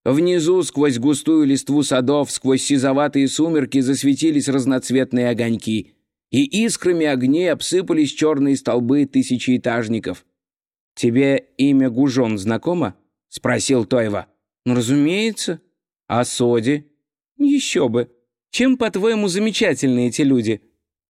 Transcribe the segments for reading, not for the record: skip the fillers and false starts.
Внизу, сквозь густую листву садов, сквозь сизоватые сумерки засветились разноцветные огоньки, и искрами огней обсыпались черные столбы тысячеэтажников. «Тебе имя Гужон знакомо?» — спросил Тойва. «Ну, разумеется. А Соди?» «Еще бы. Чем, по-твоему, замечательны эти люди?»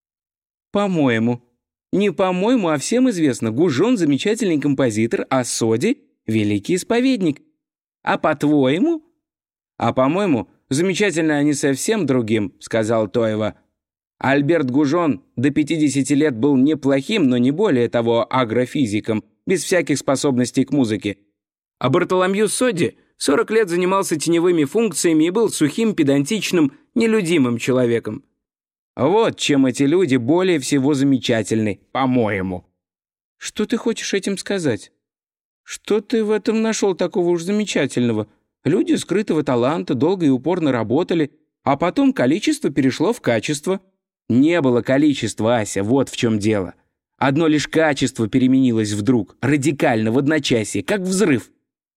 «По-моему». «Не по-моему, а всем известно. Гужон — замечательный композитор, а Соди — великий исповедник. А по-твоему?» «А по-моему, замечательно они совсем другим», — сказал Тойва. «Альберт Гужон до 50 лет был неплохим, но не более того агрофизиком, без всяких способностей к музыке. А Бартоломью Соди 40 лет занимался теневыми функциями и был сухим, педантичным, нелюдимым человеком. Вот чем эти люди более всего замечательны, по-моему». «Что ты хочешь этим сказать? Что ты в этом нашел такого уж замечательного? Люди скрытого таланта долго и упорно работали, а потом количество перешло в качество». «Не было количества, Ася, вот в чем дело. Одно лишь качество переменилось вдруг, радикально, в одночасье, как взрыв».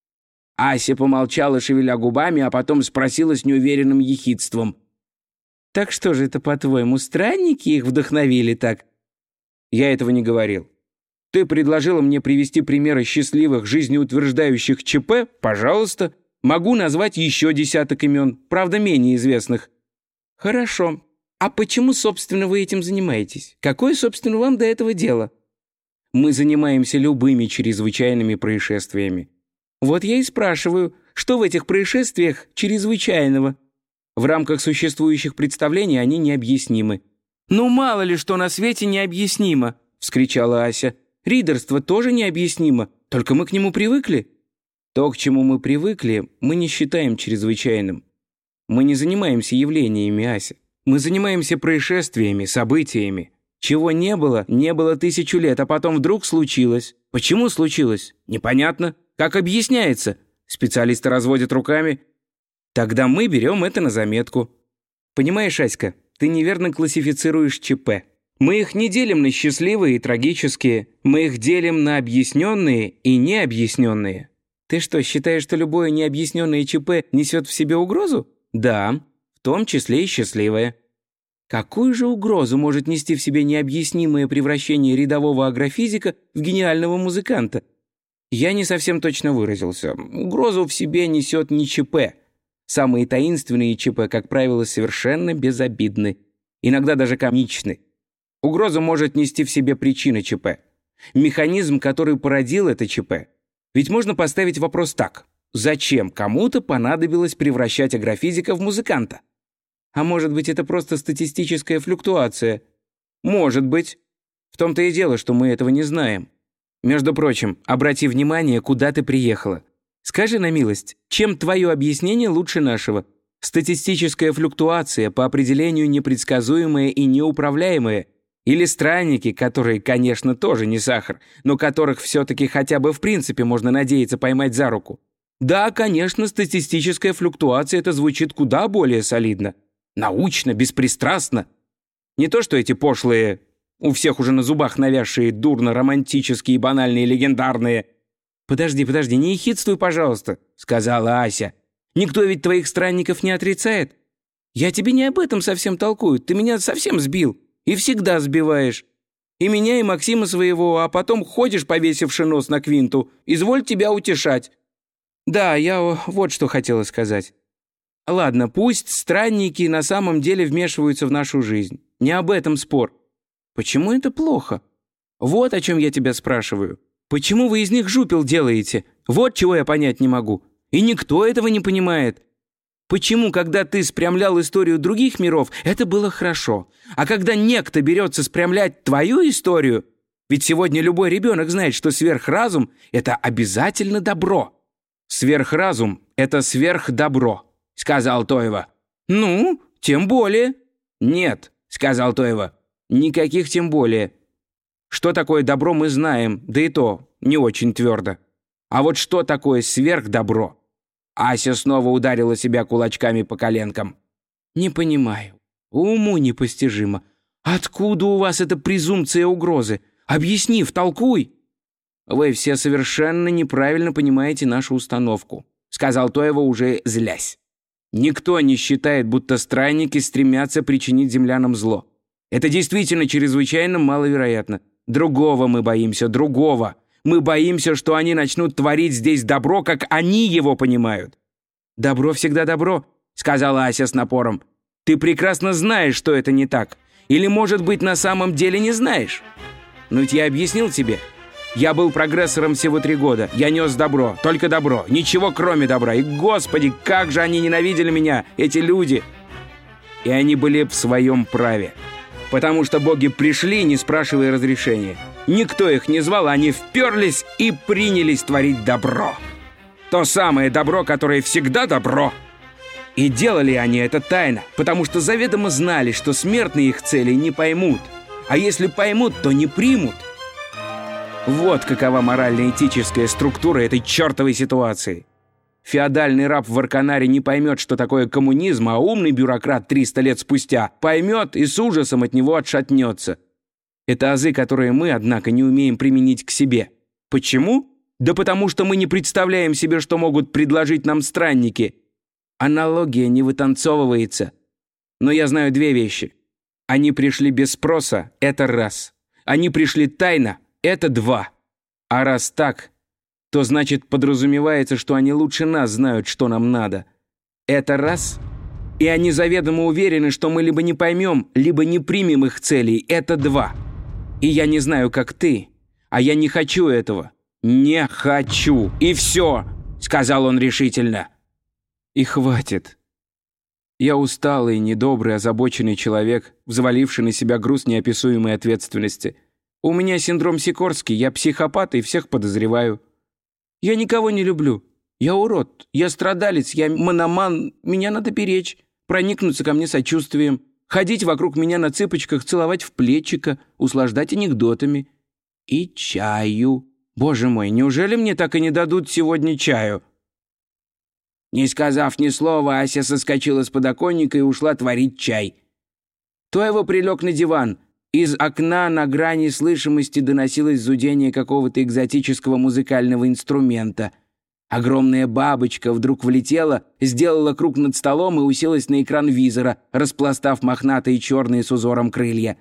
Ася помолчала, шевеля губами, а потом спросила с неуверенным ехидством. «Так что же это, по-твоему, странники их вдохновили так?» «Я этого не говорил. Ты предложила мне привести примеры счастливых, жизнеутверждающих ЧП? Пожалуйста. Могу назвать еще десяток имен, правда, менее известных». «Хорошо. А почему, собственно, вы этим занимаетесь? Какое, собственно, вам до этого дело?» «Мы занимаемся любыми чрезвычайными происшествиями». «Вот я и спрашиваю, что в этих происшествиях чрезвычайного?» «В рамках существующих представлений они необъяснимы». «Ну мало ли что на свете необъяснимо!» — вскричала Ася. «Ридерство тоже необъяснимо, только мы к нему привыкли». «То, к чему мы привыкли, мы не считаем чрезвычайным. Мы не занимаемся явлениями, Ася. Мы занимаемся происшествиями, событиями. Чего не было 1000 лет, а потом вдруг случилось. Почему случилось? Непонятно. Как объясняется? Специалисты разводят руками. Тогда мы берем это на заметку. Понимаешь, Аська, ты неверно классифицируешь ЧП. Мы их не делим на счастливые и трагические. Мы их делим на объясненные и необъясненные. Ты что, считаешь, что любое необъясненное ЧП несет в себе угрозу? Да, в том числе и счастливое. Какую же угрозу может нести в себе необъяснимое превращение рядового агрофизика в гениального музыканта? Я не совсем точно выразился. Угрозу в себе несет не ЧП. Самые таинственные ЧП, как правило, совершенно безобидны. Иногда даже комичны. Угрозу может нести в себе причина ЧП. Механизм, который породил это ЧП. Ведь можно поставить вопрос так. Зачем кому-то понадобилось превращать агрофизика в музыканта? А может быть, это просто статистическая флюктуация? Может быть. В том-то и дело, что мы этого не знаем. Между прочим, обрати внимание, куда ты приехала. Скажи на милость, чем твое объяснение лучше нашего? Статистическая флюктуация, по определению непредсказуемая и неуправляемая? Или странники, которые, конечно, тоже не сахар, но которых все-таки хотя бы в принципе можно надеяться поймать за руку? Да, конечно, статистическая флюктуация, это звучит куда более солидно. Научно, беспристрастно. Не то, что эти пошлые, у всех уже на зубах навязшие, дурно-романтические, банальные, легендарные. «Подожди, не ехидствуй, пожалуйста», — сказала Ася. «Никто ведь твоих странников не отрицает. Я тебе не об этом совсем толкую, ты меня совсем сбил. И всегда сбиваешь. И меня, и Максима своего, а потом ходишь, повесивши нос на квинту. Изволь тебя утешать». «Да, я вот что хотела сказать. Ладно, пусть странники на самом деле вмешиваются в нашу жизнь. Не об этом спор. Почему это плохо? Вот о чем я тебя спрашиваю. Почему вы из них жупел делаете? Вот чего я понять не могу. И никто этого не понимает. Почему, когда ты спрямлял историю других миров, это было хорошо? А когда некто берется спрямлять твою историю, ведь сегодня любой ребенок знает, что сверхразум – это обязательно добро. «Сверхразум – это сверхдобро», – сказал Тойва. «Ну, тем более». «Нет», – сказал Тойва, – «никаких тем более. Что такое добро, мы знаем, да и то не очень твердо. А вот что такое сверхдобро?» Ася снова ударила себя кулачками по коленкам. «Не понимаю. Уму непостижимо. Откуда у вас эта презумпция угрозы? Объясни, втолкуй». «Вы все совершенно неправильно понимаете нашу установку. сказал Тоева, уже злясь. «Никто не считает, будто странники стремятся причинить землянам зло. Это действительно чрезвычайно маловероятно. Другого мы боимся, другого. Мы боимся, что они начнут творить здесь добро, как они его понимают». «Добро всегда добро», — сказала Ася с напором. «Ты прекрасно знаешь, что это не так. Или, может быть, на самом деле не знаешь? Ну, ведь я объяснил тебе. Я был прогрессором всего 3 года. Я нес добро, только добро, ничего кроме добра. И, Господи, как же они ненавидели меня, эти люди!» И они были в своем праве. Потому что боги пришли, не спрашивая разрешения. Никто их не звал, они вперлись и принялись творить добро. То самое добро, которое всегда добро. И делали они это тайно, потому что заведомо знали, что смертные их цели не поймут. А если поймут, то не примут. Вот какова морально-этическая структура этой чертовой ситуации. Феодальный раб в Арканаре не поймет, что такое коммунизм, а умный бюрократ 300 лет спустя поймет и с ужасом от него отшатнется. Это азы, которые мы, однако, не умеем применить к себе. Почему? Да потому что мы не представляем себе, что могут предложить нам странники. Аналогия не вытанцовывается. Но я знаю 2 вещи. Они пришли без спроса – это раз. Они пришли тайно – это 2. А раз так, то значит подразумевается, что они лучше нас знают, что нам надо. Это раз. И они заведомо уверены, что мы либо не поймем, либо не примем их целей. Это 2. И я не знаю, как ты, а я не хочу этого. Не хочу. И все, сказал он решительно. И хватит. Я усталый, недобрый, озабоченный человек, взваливший на себя груз неописуемой ответственности. У меня синдром Сикорски, я психопат и всех подозреваю. Я никого не люблю. Я урод, я страдалец, я мономан, меня надо беречь, проникнуться ко мне сочувствием, ходить вокруг меня на цыпочках, целовать в плечико, услаждать анекдотами. И чаю. Боже мой, неужели мне так и не дадут сегодня чаю? Не сказав ни слова, Ася соскочила с подоконника и ушла творить чай. Тоева прилег на диван. Из окна на грани слышимости доносилось зудение какого-то экзотического музыкального инструмента. Огромная бабочка вдруг влетела, сделала круг над столом и уселась на экран визора, распластав мохнатые черные с узором крылья.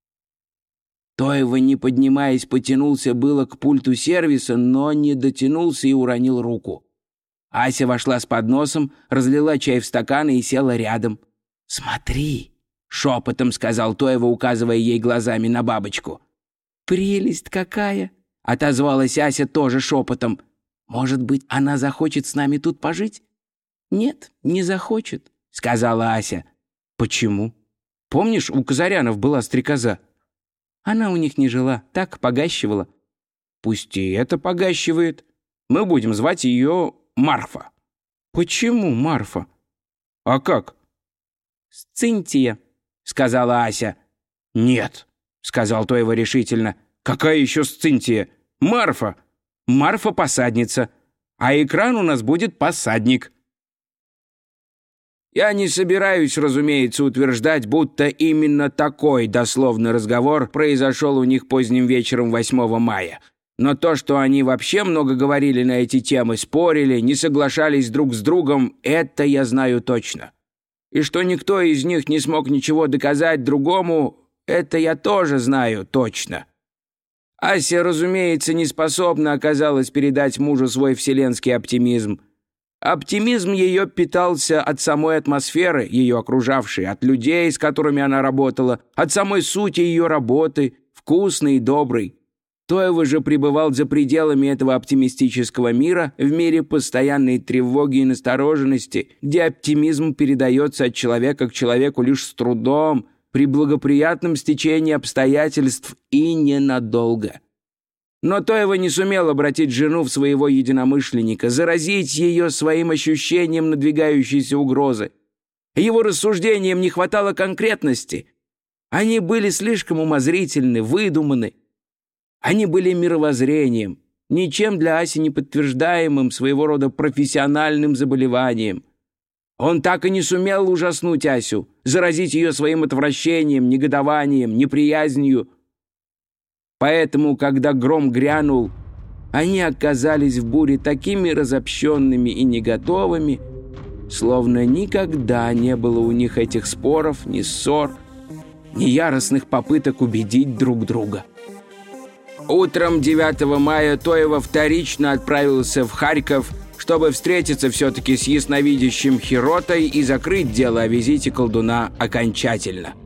Тоева, не поднимаясь, потянулся было к пульту сервиса, но не дотянулся и уронил руку. Ася вошла с подносом, разлила чай в стаканы и села рядом. «Смотри!» — шепотом сказал Тоева, указывая ей глазами на бабочку. «Прелесть какая!» — отозвалась Ася тоже шепотом. «Может быть, она захочет с нами тут пожить?» «Нет, не захочет», — сказала Ася. «Почему? Помнишь, у Казарянов была стрекоза?» «Она у них не жила, так погащивала». «Пусть и это погащивает. Мы будем звать ее Марфа». «Почему Марфа?» «А как?» «Сцинтия», — сказала Ася. «Нет», — сказал Тоева решительно. «Какая еще Сцинтия? Марфа! Марфа-посадница. А экран у нас будет посадник». Я не собираюсь, разумеется, утверждать, будто именно такой дословный разговор произошел у них поздним вечером 8 мая. Но то, что они вообще много говорили на эти темы, спорили, не соглашались друг с другом, это я знаю точно. И что никто из них не смог ничего доказать другому, это я тоже знаю точно. Ася, разумеется, не способна оказалась передать мужу свой вселенский оптимизм. Оптимизм ее питался от самой атмосферы, ее окружавшей, от людей, с которыми она работала, от самой сути ее работы, вкусной и доброй. Тоева же пребывал за пределами этого оптимистического мира, в мире постоянной тревоги и настороженности, где оптимизм передается от человека к человеку лишь с трудом, при благоприятном стечении обстоятельств и ненадолго. Но Тоева не сумел обратить жену в своего единомышленника, заразить ее своим ощущением надвигающейся угрозы. Его рассуждениям не хватало конкретности. Они были слишком умозрительны, выдуманы. Они были мировоззрением, ничем для Аси не подтверждаемым, своего рода профессиональным заболеванием. Он так и не сумел ужаснуть Асю, заразить ее своим отвращением, негодованием, неприязнью. Поэтому, когда гром грянул, Они оказались в буре такими разобщенными и не готовыми, словно никогда не было у них этих споров, ни ссор, ни яростных попыток убедить друг друга. Утром 9 мая Тоева вторично отправился в Харьков, чтобы встретиться все-таки с ясновидящим Хиротой и закрыть дело о визите колдуна окончательно.